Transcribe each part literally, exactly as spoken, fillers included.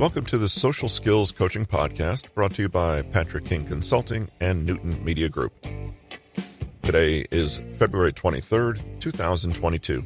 Welcome to the Social Skills Coaching Podcast, brought to you by Patrick King Consulting and Newton Media Group. Today is February twenty-third, twenty twenty-two.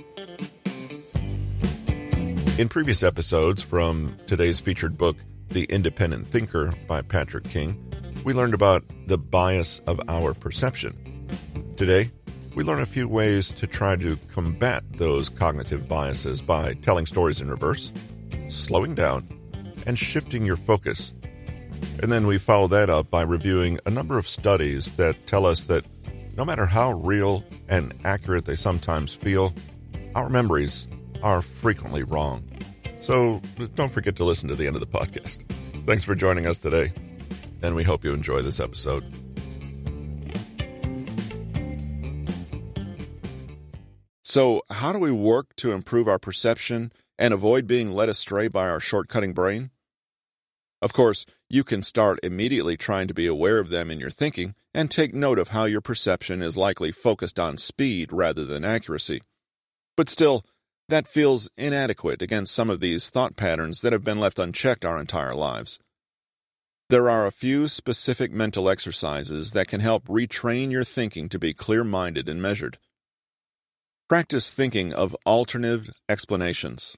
In previous episodes from today's featured book, The Independent Thinker by Patrick King, we learned about the bias of our perception. Today, we learn a few ways to try to combat those cognitive biases by telling stories in reverse, slowing down, and shifting your focus. And then we follow that up by reviewing a number of studies that tell us that no matter how real and accurate they sometimes feel, our memories are frequently wrong. So don't forget to listen to the end of the podcast. Thanks for joining us today, and we hope you enjoy this episode. So, how do we work to improve our perception and avoid being led astray by our short-cutting brain? Of course, you can start immediately trying to be aware of them in your thinking and take note of how your perception is likely focused on speed rather than accuracy. But still, that feels inadequate against some of these thought patterns that have been left unchecked our entire lives. There are a few specific mental exercises that can help retrain your thinking to be clear-minded and measured. Practice thinking of alternative explanations.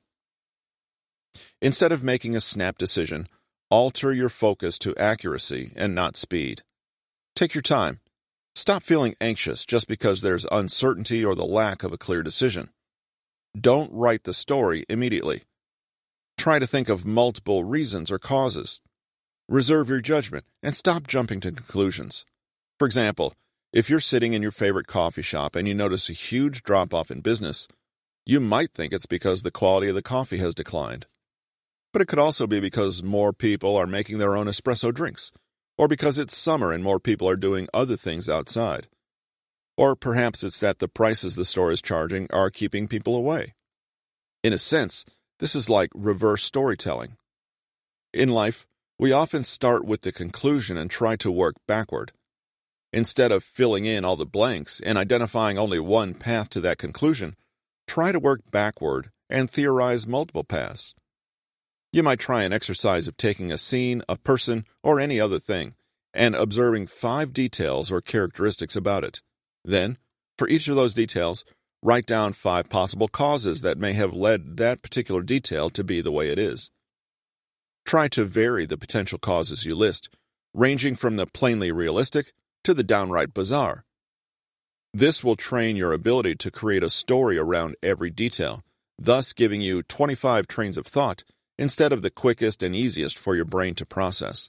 Instead of making a snap decision, alter your focus to accuracy and not speed. Take your time. Stop feeling anxious just because there's uncertainty or the lack of a clear decision. Don't write the story immediately. Try to think of multiple reasons or causes. Reserve your judgment and stop jumping to conclusions. For example, if you're sitting in your favorite coffee shop and you notice a huge drop-off in business, you might think it's because the quality of the coffee has declined. But it could also be because more people are making their own espresso drinks, or because it's summer and more people are doing other things outside. Or perhaps it's that the prices the store is charging are keeping people away. In a sense, this is like reverse storytelling. In life, we often start with the conclusion and try to work backward. Instead of filling in all the blanks and identifying only one path to that conclusion, try to work backward and theorize multiple paths. You might try an exercise of taking a scene, a person, or any other thing, and observing five details or characteristics about it. Then, for each of those details, write down five possible causes that may have led that particular detail to be the way it is. Try to vary the potential causes you list, ranging from the plainly realistic to the downright bizarre. This will train your ability to create a story around every detail, thus giving you twenty-five trains of thought instead of the quickest and easiest for your brain to process.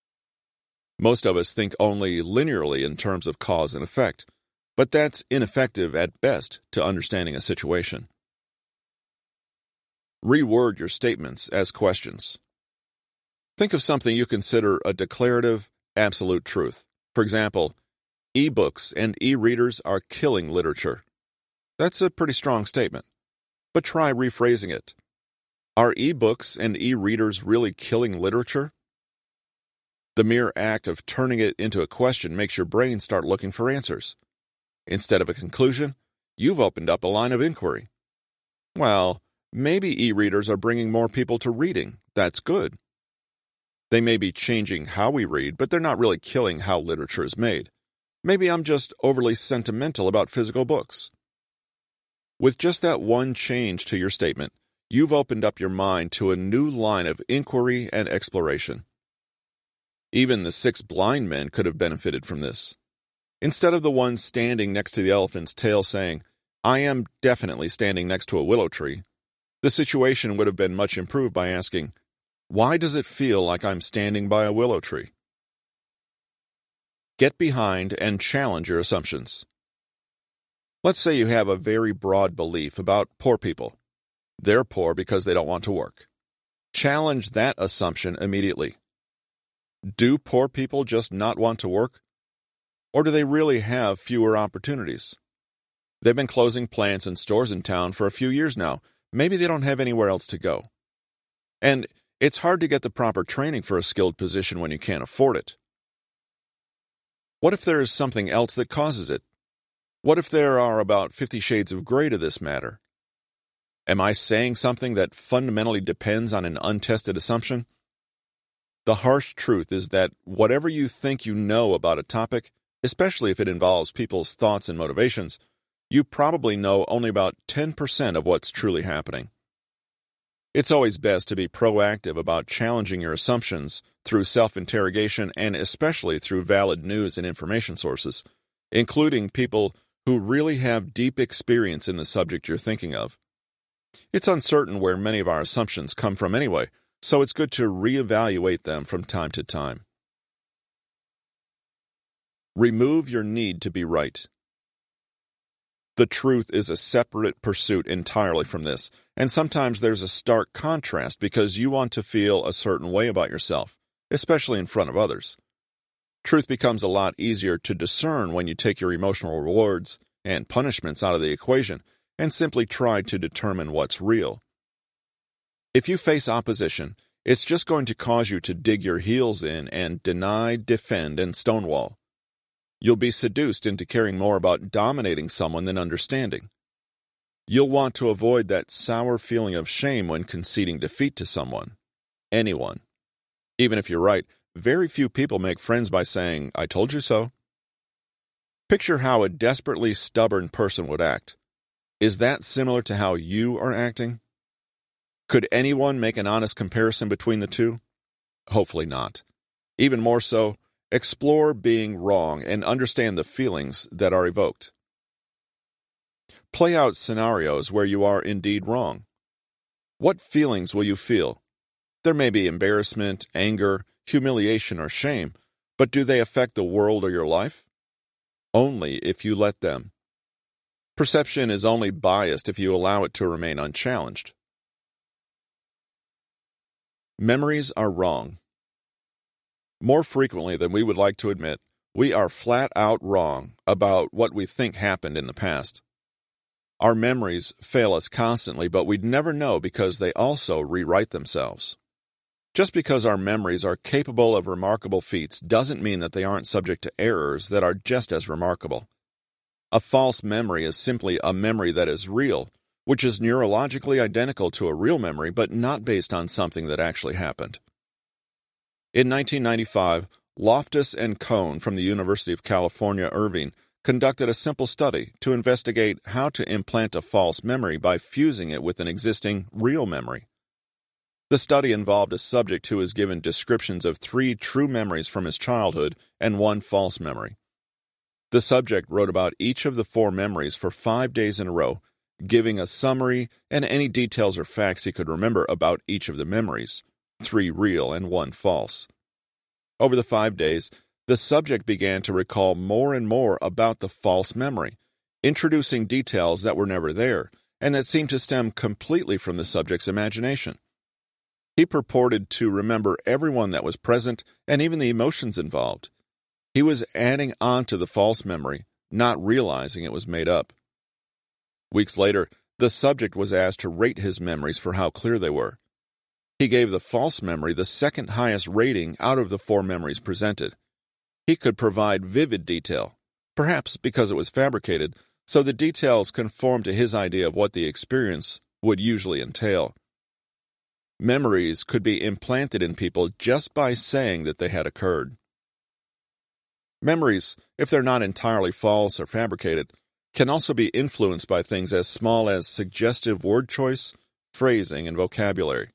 Most of us think only linearly in terms of cause and effect, but that's ineffective at best to understanding a situation. Reword your statements as questions. Think of something you consider a declarative, absolute truth. For example, e-books and e-readers are killing literature. That's a pretty strong statement, but try rephrasing it. Are e-books and e-readers really killing literature? The mere act of turning it into a question makes your brain start looking for answers. Instead of a conclusion, you've opened up a line of inquiry. Well, maybe e-readers are bringing more people to reading. That's good. They may be changing how we read, but they're not really killing how literature is made. Maybe I'm just overly sentimental about physical books. With just that one change to your statement, you've opened up your mind to a new line of inquiry and exploration. Even the six blind men could have benefited from this. Instead of the one standing next to the elephant's tail saying, "I am definitely standing next to a willow tree," the situation would have been much improved by asking, "Why does it feel like I'm standing by a willow tree?" Get behind and challenge your assumptions. Let's say you have a very broad belief about poor people. They're poor because they don't want to work. Challenge that assumption immediately. Do poor people just not want to work? Or do they really have fewer opportunities? They've been closing plants and stores in town for a few years now. Maybe they don't have anywhere else to go. And it's hard to get the proper training for a skilled position when you can't afford it. What if there is something else that causes it? What if there are about fifty shades of gray to this matter? Am I saying something that fundamentally depends on an untested assumption? The harsh truth is that whatever you think you know about a topic, especially if it involves people's thoughts and motivations, you probably know only about ten percent of what's truly happening. It's always best to be proactive about challenging your assumptions through self-interrogation and especially through valid news and information sources, including people who really have deep experience in the subject you're thinking of. It's uncertain where many of our assumptions come from anyway, so it's good to reevaluate them from time to time. Remove your need to be right. The truth is a separate pursuit entirely from this, and sometimes there's a stark contrast because you want to feel a certain way about yourself, especially in front of others. Truth becomes a lot easier to discern when you take your emotional rewards and punishments out of the equation and simply try to determine what's real. If you face opposition, it's just going to cause you to dig your heels in and deny, defend, and stonewall. You'll be seduced into caring more about dominating someone than understanding. You'll want to avoid that sour feeling of shame when conceding defeat to someone, anyone. Even if you're right, very few people make friends by saying, "I told you so." Picture how a desperately stubborn person would act. Is that similar to how you are acting? Could anyone make an honest comparison between the two? Hopefully not. Even more so, explore being wrong and understand the feelings that are evoked. Play out scenarios where you are indeed wrong. What feelings will you feel? There may be embarrassment, anger, humiliation, or shame, but do they affect the world or your life? Only if you let them. Perception is only biased if you allow it to remain unchallenged. Memories are wrong. More frequently than we would like to admit, we are flat out wrong about what we think happened in the past. Our memories fail us constantly, but we'd never know because they also rewrite themselves. Just because our memories are capable of remarkable feats doesn't mean that they aren't subject to errors that are just as remarkable. A false memory is simply a memory that is real, which is neurologically identical to a real memory but not based on something that actually happened. In nineteen ninety-five, Loftus and Cohn from the University of California, Irvine, conducted a simple study to investigate how to implant a false memory by fusing it with an existing real memory. The study involved a subject who was given descriptions of three true memories from his childhood and one false memory. The subject wrote about each of the four memories for five days in a row, giving a summary and any details or facts he could remember about each of the memories, three real and one false. Over the five days, the subject began to recall more and more about the false memory, introducing details that were never there and that seemed to stem completely from the subject's imagination. He purported to remember everyone that was present and even the emotions involved. He was adding on to the false memory, not realizing it was made up. Weeks later, the subject was asked to rate his memories for how clear they were. He gave the false memory the second highest rating out of the four memories presented. He could provide vivid detail, perhaps because it was fabricated, so the details conformed to his idea of what the experience would usually entail. Memories could be implanted in people just by saying that they had occurred. Memories, if they're not entirely false or fabricated, can also be influenced by things as small as suggestive word choice, phrasing, and vocabulary.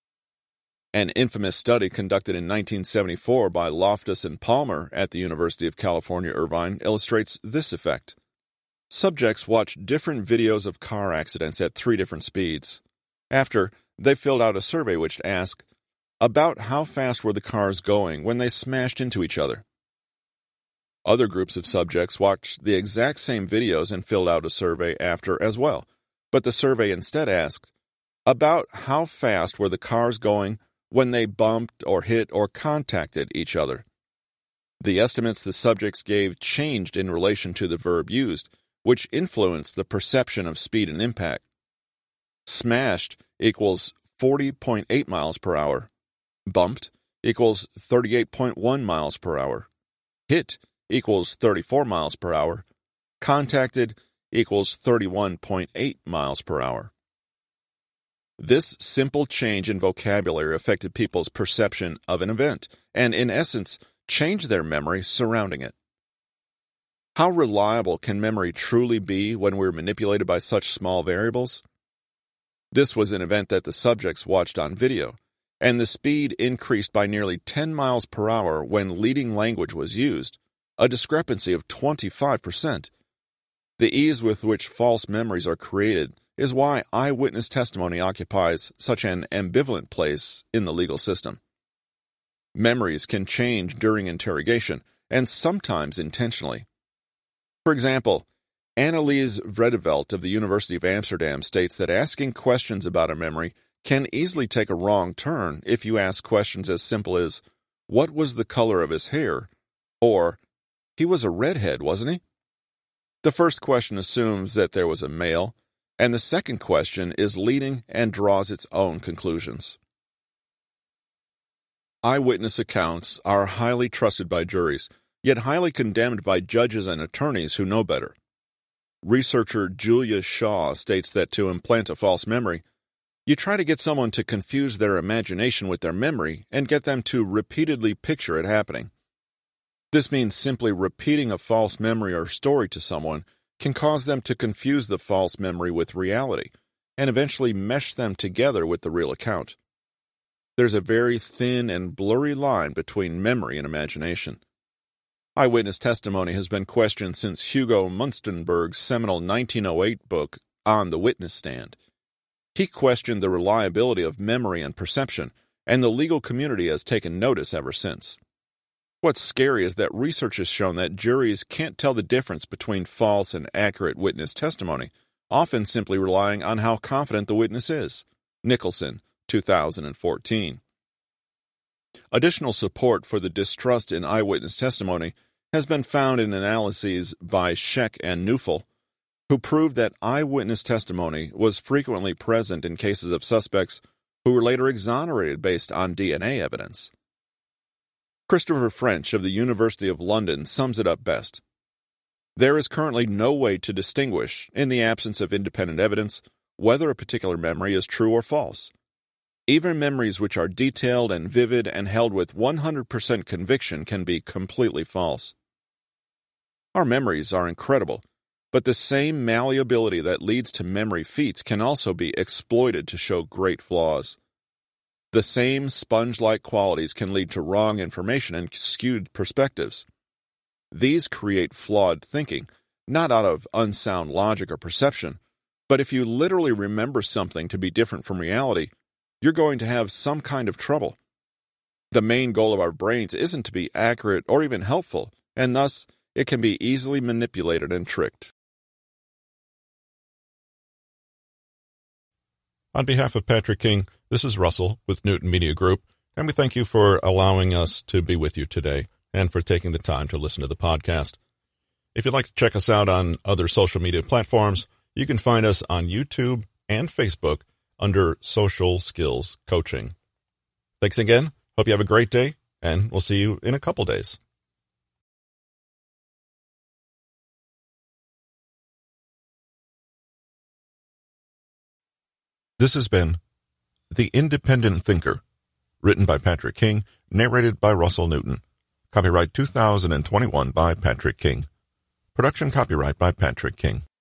An infamous study conducted in nineteen seventy-four by Loftus and Palmer at the University of California, Irvine illustrates this effect. Subjects watched different videos of car accidents at three different speeds. After, they filled out a survey which asked about how fast were the cars going when they smashed into each other. Other groups of subjects watched the exact same videos and filled out a survey after as well, but the survey instead asked about how fast were the cars going when they bumped or hit or contacted each other. The estimates the subjects gave changed in relation to the verb used, which influenced the perception of speed and impact. Smashed equals forty point eight miles per hour. Bumped equals thirty-eight point one miles per hour. Hit equals thirty-four miles per hour. Contacted equals thirty-one point eight miles per hour. This simple change in vocabulary affected people's perception of an event, and in essence, changed their memory surrounding it. How reliable can memory truly be when we're manipulated by such small variables? This was an event that the subjects watched on video, and the speed increased by nearly ten miles per hour when leading language was used, a discrepancy of twenty-five percent. The ease with which false memories are created is why eyewitness testimony occupies such an ambivalent place in the legal system. Memories can change during interrogation, and sometimes intentionally. For example, Annelies Vredeveld of the University of Amsterdam states that asking questions about a memory can easily take a wrong turn if you ask questions as simple as, "What was the color of his hair?" or, "He was a redhead, wasn't he?" The first question assumes that there was a male, and the second question is leading and draws its own conclusions. Eyewitness accounts are highly trusted by juries, yet highly condemned by judges and attorneys who know better. Researcher Julia Shaw states that to implant a false memory, you try to get someone to confuse their imagination with their memory and get them to repeatedly picture it happening. This means simply repeating a false memory or story to someone can cause them to confuse the false memory with reality and eventually mesh them together with the real account. There's a very thin and blurry line between memory and imagination. Eyewitness testimony has been questioned since Hugo Munstenberg's seminal nineteen oh eight book, On the Witness Stand. He questioned the reliability of memory and perception, and the legal community has taken notice ever since. What's scary is that research has shown that juries can't tell the difference between false and accurate witness testimony, often simply relying on how confident the witness is. Nicholson, two thousand fourteen. Additional support for the distrust in eyewitness testimony has been found in analyses by Scheck and Neufel, who proved that eyewitness testimony was frequently present in cases of suspects who were later exonerated based on D N A evidence. Christopher French of the University of London sums it up best. There is currently no way to distinguish, in the absence of independent evidence, whether a particular memory is true or false. Even memories which are detailed and vivid and held with one hundred percent conviction can be completely false. Our memories are incredible, but the same malleability that leads to memory feats can also be exploited to show great flaws. The same sponge-like qualities can lead to wrong information and skewed perspectives. These create flawed thinking, not out of unsound logic or perception, but if you literally remember something to be different from reality, you're going to have some kind of trouble. The main goal of our brains isn't to be accurate or even helpful, and thus it can be easily manipulated and tricked. On behalf of Patrick King, this is Russell with Newton Media Group, and we thank you for allowing us to be with you today and for taking the time to listen to the podcast. If you'd like to check us out on other social media platforms, you can find us on YouTube and Facebook under Social Skills Coaching. Thanks again. Hope you have a great day, and we'll see you in a couple days. This has been The Independent Thinker, written by Patrick King, narrated by Russell Newton. Copyright two thousand twenty-one by Patrick King. Production copyright by Patrick King.